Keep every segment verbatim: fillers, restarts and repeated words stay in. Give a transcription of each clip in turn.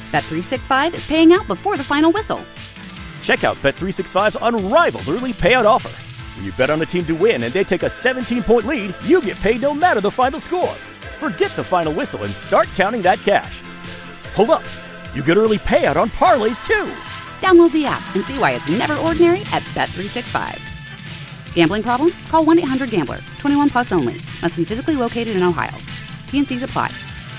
Bet three sixty-five is paying out before the final whistle. Check out Bet three sixty-five's unrivaled early payout offer. When you bet on a team to win and they take a seventeen-point lead, you get paid no matter the final score. Forget the final whistle and start counting that cash. Hold up. You get early payout on parlays, too. Download the app and see why it's never ordinary at Bet three sixty-five. Gambling problem? Call one eight hundred gambler. twenty-one plus only. Must be physically located in Ohio. T N Cs apply.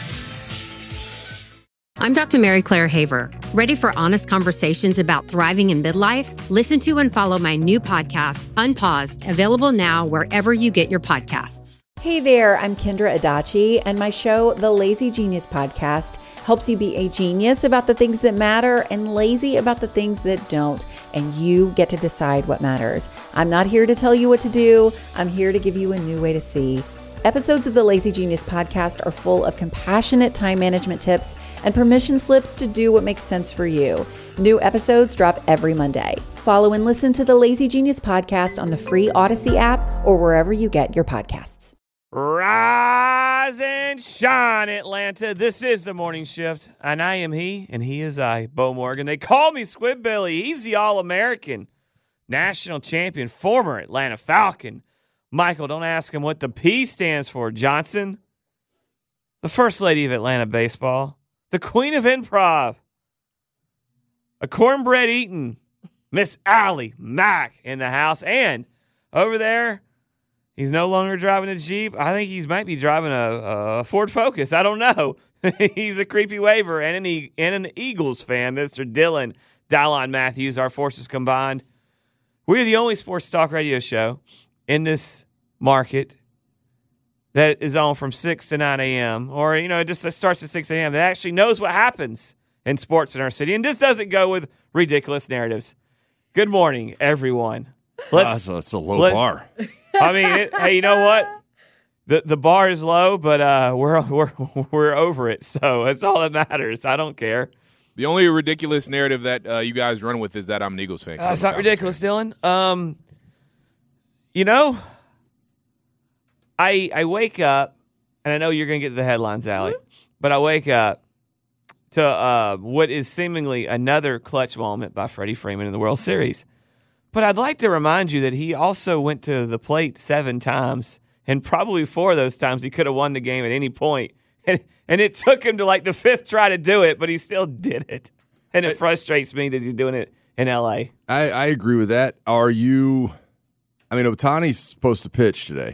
I'm Doctor Mary Claire Haver. Ready for honest conversations about thriving in midlife? Listen to and follow my new podcast, Unpaused, available now wherever you get your podcasts. Hey there, I'm Kendra Adachi, and my show, The Lazy Genius Podcast, helps you be a genius about the things that matter and lazy about the things that don't, and you get to decide what matters. I'm not here to tell you what to do. I'm here to give you a new way to see. Episodes of the Lazy Genius Podcast are full of compassionate time management tips and permission slips to do what makes sense for you. New episodes drop every Monday. Follow and listen to the Lazy Genius Podcast on the free Odyssey app or wherever you get your podcasts. Rise and shine, Atlanta. This is the Morning Shift, and I am he, and he is I, Bo Morgan. They call me Squidbilly. He's the All-American, national champion, former Atlanta Falcon. Michael, don't ask him what the P stands for, Johnson. The First Lady of Atlanta baseball, the Queen of Improv, a cornbread-eating Miss Allie Mack in the house, and over there, he's no longer driving a Jeep. I think he might be driving a, a Ford Focus. I don't know. He's a creepy waver and an, e- and an Eagles fan, Mister Dylan Dallon Matthews, our forces combined. We're the only sports talk radio show in this market that is on from six to nine a.m. or, you know, it just starts at six a.m. that actually knows what happens in sports in our city and just doesn't go with ridiculous narratives. Good morning, everyone. Let's, uh, it's a low let, bar. I mean, it, hey, you know what? The the bar is low, but uh, we're we're we're over it. So that's all that matters. I don't care. The only ridiculous narrative that uh, you guys run with is that I'm an Eagles fan. Uh, it's not ridiculous, fan. Dylan. Um, you know, I I wake up, and I know you're going to get to the headlines, Allie, mm-hmm. but I wake up to uh, what is seemingly another clutch moment by Freddie Freeman in the World Series. But I'd like to remind you that he also went to the plate seven times, and probably four of those times he could have won the game at any point. And, and it took him to like the fifth try to do it, but he still did it. And it frustrates me that he's doing it in L A. I, I agree with that. Are you – I mean, Ohtani's supposed to pitch today,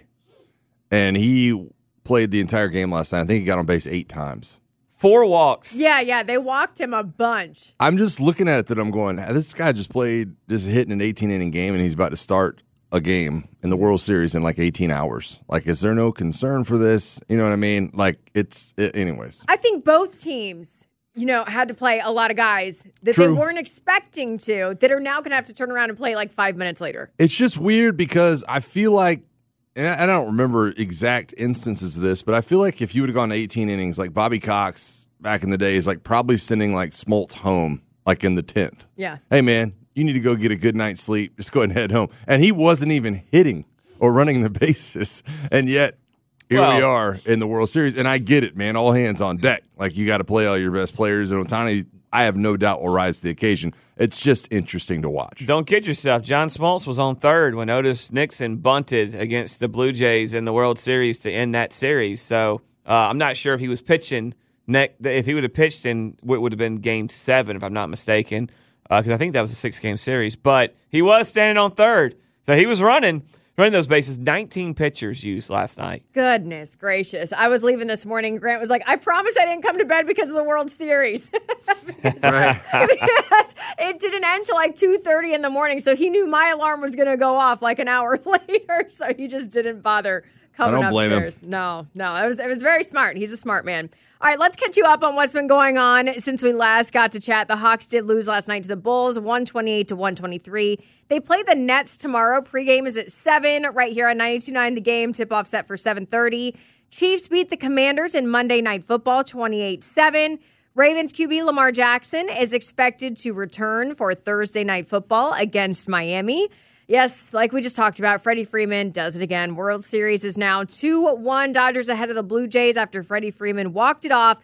and he played the entire game last night. I think he got on base eight times. Four walks. Yeah, yeah, they walked him a bunch. I'm just looking at it that I'm going, this guy just played, just hitting an eighteen-inning game, and he's about to start a game in the World Series in like eighteen hours. Like, is there no concern for this? You know what I mean? Like, it's, it, anyways. I think both teams, you know, had to play a lot of guys that True. they weren't expecting to, that are now going to have to turn around and play like five minutes later. It's just weird because I feel like, and I don't remember exact instances of this, but I feel like if you would have gone to eighteen innings, like Bobby Cox back in the day is like probably sending like Smoltz home, like in the tenth. Yeah. Hey, man, you need to go get a good night's sleep. Just go ahead and head home. And he wasn't even hitting or running the bases. And yet, here well, we are in the World Series. And I get it, man. All hands on deck. Like, you got to play all your best players. And Ohtani, I have no doubt, will rise to the occasion. It's just interesting to watch. Don't kid yourself. John Smoltz was on third when Otis Nixon bunted against the Blue Jays in the World Series to end that series. So uh, I'm not sure if he was pitching. Ne- if he would have pitched in what would have been game seven, if I'm not mistaken, because uh, I think that was a six-game series. But he was standing on third. So he was running. Running those bases, nineteen pitchers used last night. Goodness gracious. I was leaving this morning. Grant was like, I promise I didn't come to bed because of the World Series. because, right. because it didn't end till like two thirty in the morning, so he knew my alarm was going to go off like an hour later, so he just didn't bother coming I don't blame upstairs. him. No, no. It was, it was very smart. He's a smart man. All right, let's catch you up on what's been going on since we last got to chat. The Hawks did lose last night to the Bulls, one twenty-eight to one twenty-three. They play the Nets tomorrow. Pregame is at seven right here on ninety-two point nine The Game. Tip-off set for seven thirty. Chiefs beat the Commanders in Monday Night Football, twenty-eight seven. Ravens Q B Lamar Jackson is expected to return for Thursday Night Football against Miami. Yes, like we just talked about, Freddie Freeman does it again. World Series is now two one Dodgers ahead of the Blue Jays after Freddie Freeman walked it off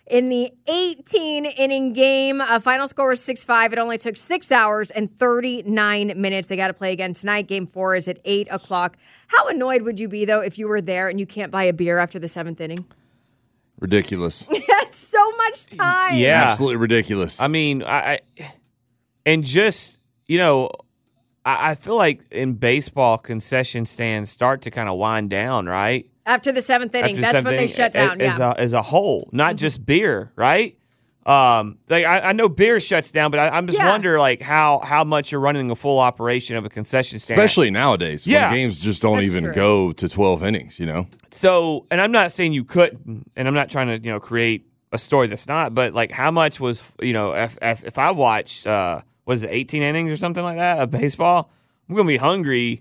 in the eighteen-inning game. A final score was six five. It only took six hours and thirty-nine minutes. They got to play again tonight. Game four is at eight o'clock. How annoyed would you be, though, if you were there and you can't buy a beer after the seventh inning? Ridiculous. That's so much time. Yeah. Absolutely ridiculous. I mean, I, I and just, you know, I, I feel like in baseball, concession stands start to kind of wind down, right? After the seventh inning, After the that's seventh when they inning, shut down. As, yeah. a, as a whole, not just beer, right? Um, like I, I know beer shuts down, but I, I'm just Yeah. wonder like how how much you're running a full operation of a concession stand, Especially nowadays, Yeah. when games just don't That's even true. go to twelve innings, you know? So, and I'm not saying you couldn't, and I'm not trying to you know create a story that's not, but like how much was you know if if, if I watched uh was it eighteen innings or something like that of baseball, I'm gonna be hungry.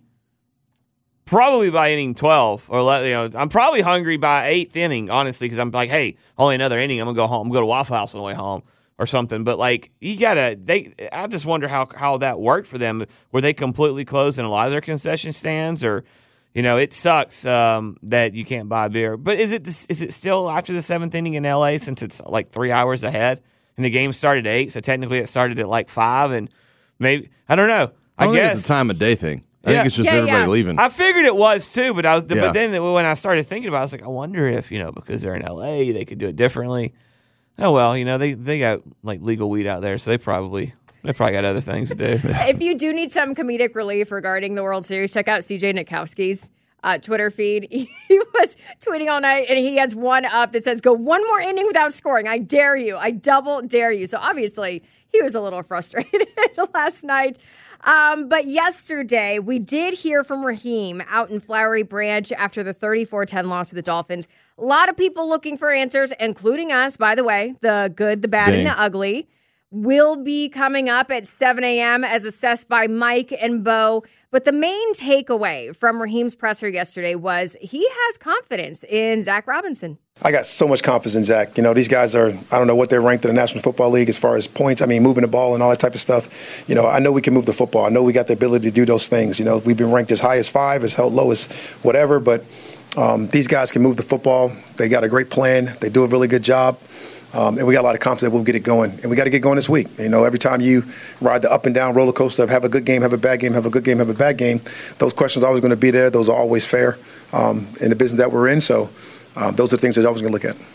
Probably by inning twelve, or let you know, I'm probably hungry by eighth inning, honestly, because I'm like, hey, only another inning, I'm gonna go home, I'm gonna go to Waffle House on the way home or something. But like, you gotta, they, I just wonder how how that worked for them. Were they completely closed in a lot of their concession stands, or, you know, it sucks um, that you can't buy beer. But is it is it still after the seventh inning in L A since it's like three hours ahead and the game started at eight, so technically it started at like five, and maybe I don't know. I, I, don't guess think it's a time of day thing. I Yeah. think it's just Yeah, everybody yeah. leaving. I figured it was too, but I was, Yeah. but then when I started thinking about it, I was like, I wonder if, you know, because they're in L A, they could do it differently. Oh well, you know, they, they got like legal weed out there, so they probably they probably got other things to do. If you do need some comedic relief regarding the World Series, check out C J Nitkowski's uh, Twitter feed. He was tweeting all night, and he has one up that says, "Go one more inning without scoring. I dare you. I double dare you." So obviously, he was a little frustrated last night. Um, but yesterday, we did hear from Raheem out in Flowery Branch after the thirty-four ten loss to the Dolphins. A lot of people looking for answers, including us, by the way. The good, the bad, Dang. and the ugly will be coming up at seven a.m. as assessed by Mike and Bo. But the main takeaway from Raheem's presser yesterday was he has confidence in Zach Robinson. I got so much confidence in Zach. You know, these guys are, I don't know what they're ranked in the National Football League as far as points. I mean, moving the ball and all that type of stuff. You know, I know we can move the football. I know we got the ability to do those things. You know, we've been ranked as high as five, as low as whatever, but um, these guys can move the football. They got a great plan. They do a really good job. Um, and we got a lot of confidence that we'll get it going. And we got to get going this week. You know, every time you ride the up and down roller coaster of have a good game, have a bad game, have a good game, have a bad game, those questions are always going to be there. Those are always fair um, in the business that we're in. So um, those are the things that you're always going to look at.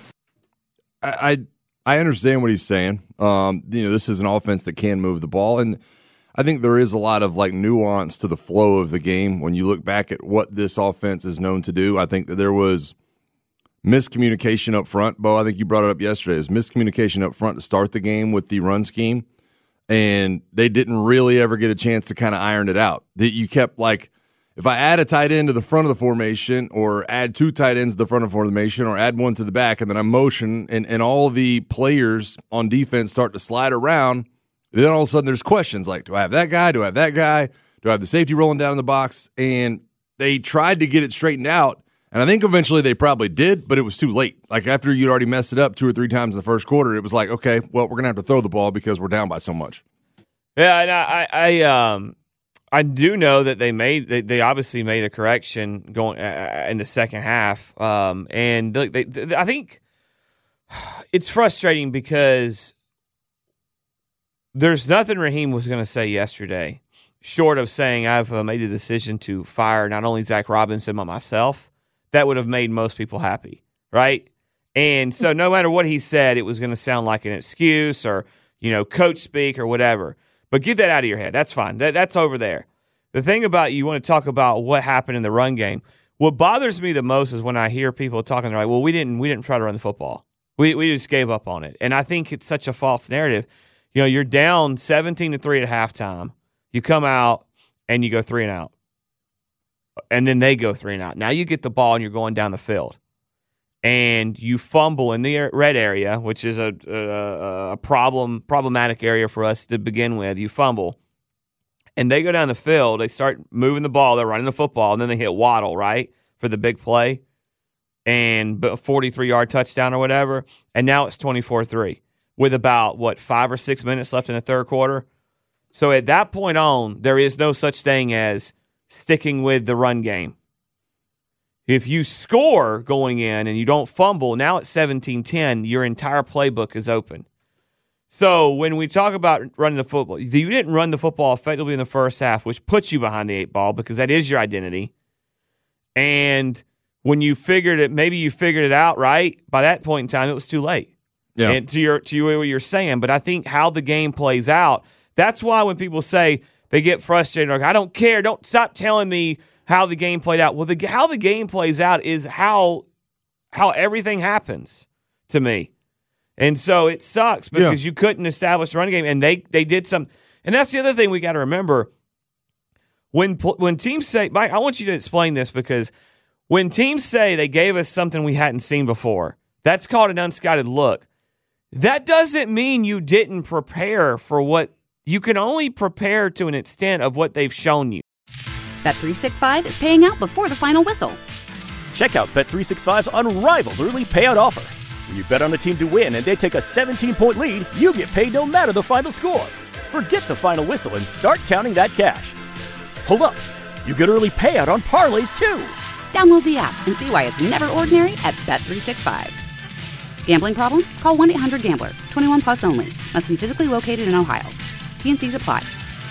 I, I I understand what he's saying. Um, you know, this is an offense that can move the ball, and I think there is a lot of like nuance to the flow of the game when you look back at what this offense is known to do. I think that there was miscommunication up front. Bo, I think you brought it up yesterday. It was miscommunication up front to start the game with the run scheme, and they didn't really ever get a chance to kind of iron it out. That you kept like, if I add a tight end to the front of the formation, or add two tight ends to the front of the formation, or add one to the back, and then I motion, and, and all the players on defense start to slide around, then all of a sudden there's questions like, do I have that guy? Do I have that guy? Do I have the safety rolling down in the box? And they tried to get it straightened out, and I think eventually they probably did, but it was too late. Like after you'd already messed it up two or three times in the first quarter, it was like, okay, well, we're going to have to throw the ball because we're down by so much. Yeah, and I, I, um, I do know that they made, they, they obviously made a correction going uh, in the second half, um, and they, they, they, I think it's frustrating because there's nothing Raheem was going to say yesterday, short of saying I've uh, made the decision to fire not only Zach Robinson but myself. That would have made most people happy, right? And so no matter what he said, it was going to sound like an excuse or, you know, coach speak or whatever. But get that out of your head. That's fine. That, that's over there. The thing about you want to talk about what happened in the run game. What bothers me the most is when I hear people talking, they're like, well, we didn't we didn't try to run the football. We we just gave up on it. And I think it's such a false narrative. You know, you're down seventeen to three at halftime. You come out and you go three and out. And then they go three and out. Now you get the ball and you're going down the field. And you fumble in the red area, which is a, a, a problem problematic area for us to begin with. You fumble. And they go down the field. They start moving the ball. They're running the football. And then they hit Waddle, right, for the big play. And a forty-three-yard touchdown or whatever. And now it's twenty-four three with about, what, five or six minutes left in the third quarter. So at that point on, there is no such thing as sticking with the run game. If you score going in and you don't fumble, now it's seventeen ten, your entire playbook is open. So when we talk about running the football, you didn't run the football effectively in the first half, which puts you behind the eight ball because that is your identity. And when you figured it, maybe you figured it out right, by that point in time, it was too late. Yeah. And to your to what you're saying, but I think how the game plays out, that's why when people say they get frustrated, like, I don't care, don't stop telling me how the game played out. Well, the how the game plays out is how how everything happens to me. And so it sucks because yeah. you couldn't establish a run game, and they they did some. And that's the other thing we got to remember. When when teams say, Mike, I want you to explain this, because when teams say they gave us something we hadn't seen before, that's called an unscouted look. That doesn't mean you didn't prepare for what you can only prepare to an extent of what they've shown you. Bet three sixty-five is paying out before the final whistle. Check out Bet three sixty-five's unrivaled early payout offer. When you bet on a team to win and they take a seventeen-point lead, you get paid no matter the final score. Forget the final whistle and start counting that cash. Hold up. You get early payout on parlays, too. Download the app and see why it's never ordinary at Bet three sixty-five. Gambling problem? Call one eight hundred gambler. twenty-one plus only. Must be physically located in Ohio. T N Cs apply.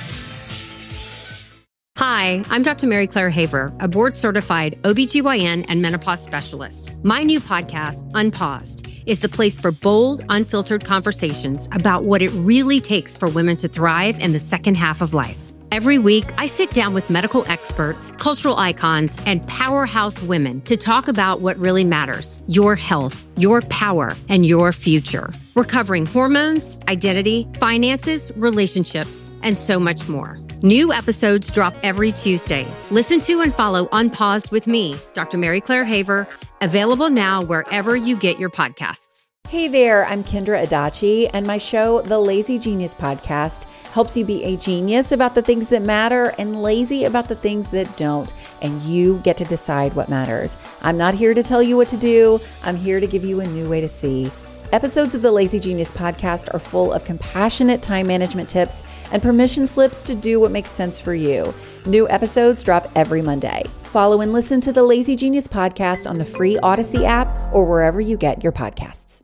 Hi, I'm Doctor Mary Claire Haver, a board-certified O B G Y N and menopause specialist. My new podcast, Unpaused, is the place for bold, unfiltered conversations about what it really takes for women to thrive in the second half of life. Every week, I sit down with medical experts, cultural icons, and powerhouse women to talk about what really matters: your health, your power, and your future. We're covering hormones, identity, finances, relationships, and so much more. New episodes drop every Tuesday. Listen to and follow Unpaused with me, Doctor Mary Claire Haver, available now wherever you get your podcasts. Hey there, I'm Kendra Adachi, and my show, The Lazy Genius Podcast, helps you be a genius about the things that matter and lazy about the things that don't, and you get to decide what matters. I'm not here to tell you what to do. I'm here to give you a new way to see. Episodes of the Lazy Genius Podcast are full of compassionate time management tips and permission slips to do what makes sense for you. New episodes drop every Monday. Follow and listen to the Lazy Genius Podcast on the free Odyssey app or wherever you get your podcasts.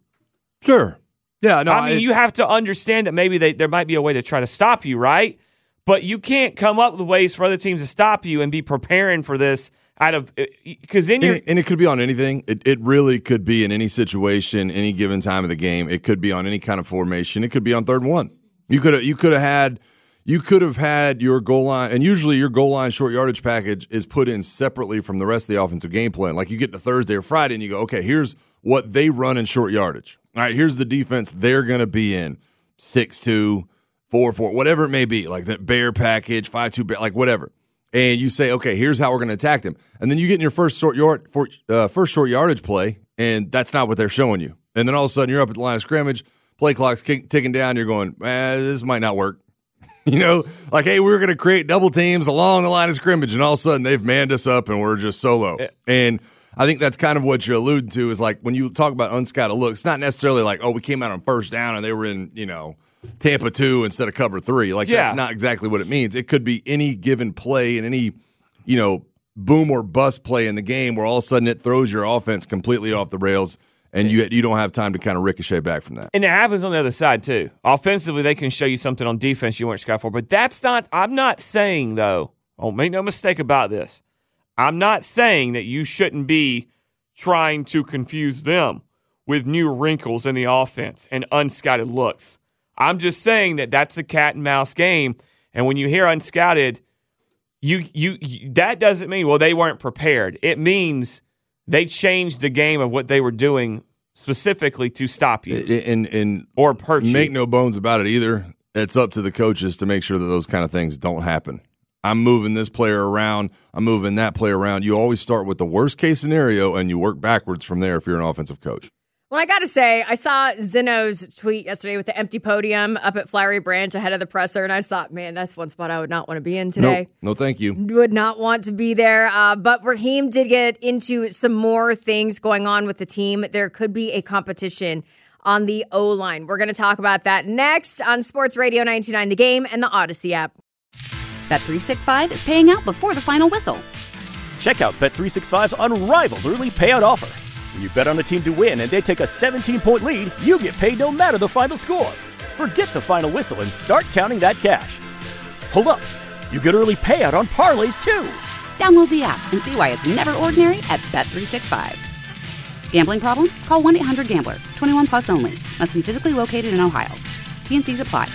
Sure. Yeah, no. I mean, I, you have to understand that maybe they, there might be a way to try to stop you, right? But you can't come up with ways for other teams to stop you and be preparing for this out of because then you're and it, and it could be on anything. It it really could be in any situation, any given time of the game. It could be on any kind of formation. It could be on third and one. You could have you could have had you could have had your goal line, and usually your goal line short yardage package is put in separately from the rest of the offensive game plan. Like you get to Thursday or Friday and you go, okay, here's what they run in short yardage. All right, here's the defense they're going to be in: six two, four four, whatever it may be, like that bear package, five two, like whatever. And you say, okay, here's how we're going to attack them. And then you get in your first short yard, for, uh, first short yardage play, and that's not what they're showing you. And then all of a sudden you're up at the line of scrimmage, play clock's kick, ticking down. You're going, eh, this might not work. You know, like, hey, we're going to create double teams along the line of scrimmage, and all of a sudden they've manned us up and we're just solo. Yeah. And I think that's kind of what you're alluding to is like when you talk about unscouted look, it's not necessarily like, oh, we came out on first down and they were in, you know, Tampa two instead of cover three. Like, yeah. That's not exactly what it means. It could be any given play and any, you know, boom or bust play in the game where all of a sudden it throws your offense completely off the rails and you you don't have time to kind of ricochet back from that. And it happens on the other side, too. Offensively, they can show you something on defense you weren't scouted for. But that's not – I'm not saying, though – oh, make no mistake about this. I'm not saying that you shouldn't be trying to confuse them with new wrinkles in the offense and unscouted looks. I'm just saying that that's a cat and mouse game, and when you hear unscouted, you, you you that doesn't mean, well, they weren't prepared. It means they changed the game of what they were doing specifically to stop you and, and or hurt you. Make no bones about it either. It's up to the coaches to make sure that those kind of things don't happen. I'm moving this player around. I'm moving that player around. You always start with the worst case scenario, and you work backwards from there if you're an offensive coach. Well, I got to say, I saw Zeno's tweet yesterday with the empty podium up at Flowery Branch ahead of the presser, and I just thought, man, that's one spot I would not want to be in today. Nope. No, thank you. Would not want to be there. Uh, but Raheem did get into some more things going on with the team. There could be a competition on the O-line. We're going to talk about that next on Sports Radio nine two nine The Game and the Odyssey app. Bet three sixty-five is paying out before the final whistle. Check out Bet three sixty-five's unrivaled early payout offer. When you bet on a team to win and they take a seventeen-point lead, you get paid no matter the final score. Forget the final whistle and start counting that cash. Hold up. You get early payout on parlays, too. Download the app and see why it's never ordinary at Bet three sixty-five. Gambling problem? Call one eight hundred gambler. twenty-one plus only. Must be physically located in Ohio. T N Cs apply.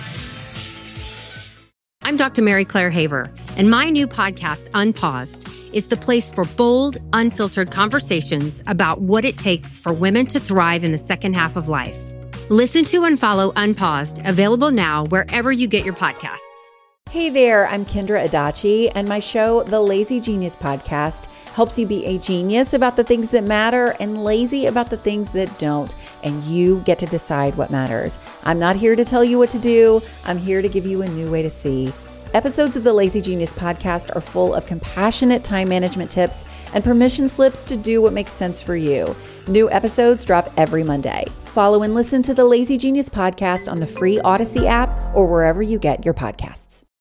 I'm Doctor Mary Claire Haver, and my new podcast, Unpaused, is the place for bold, unfiltered conversations about what it takes for women to thrive in the second half of life. Listen to and follow Unpaused, available now wherever you get your podcasts. Hey there, I'm Kendra Adachi, and my show, The Lazy Genius Podcast, helps you be a genius about the things that matter and lazy about the things that don't, and you get to decide what matters. I'm not here to tell you what to do. I'm here to give you a new way to see. Episodes of the Lazy Genius Podcast are full of compassionate time management tips and permission slips to do what makes sense for you. New episodes drop every Monday. Follow and listen to the Lazy Genius Podcast on the free Odyssey app or wherever you get your podcasts.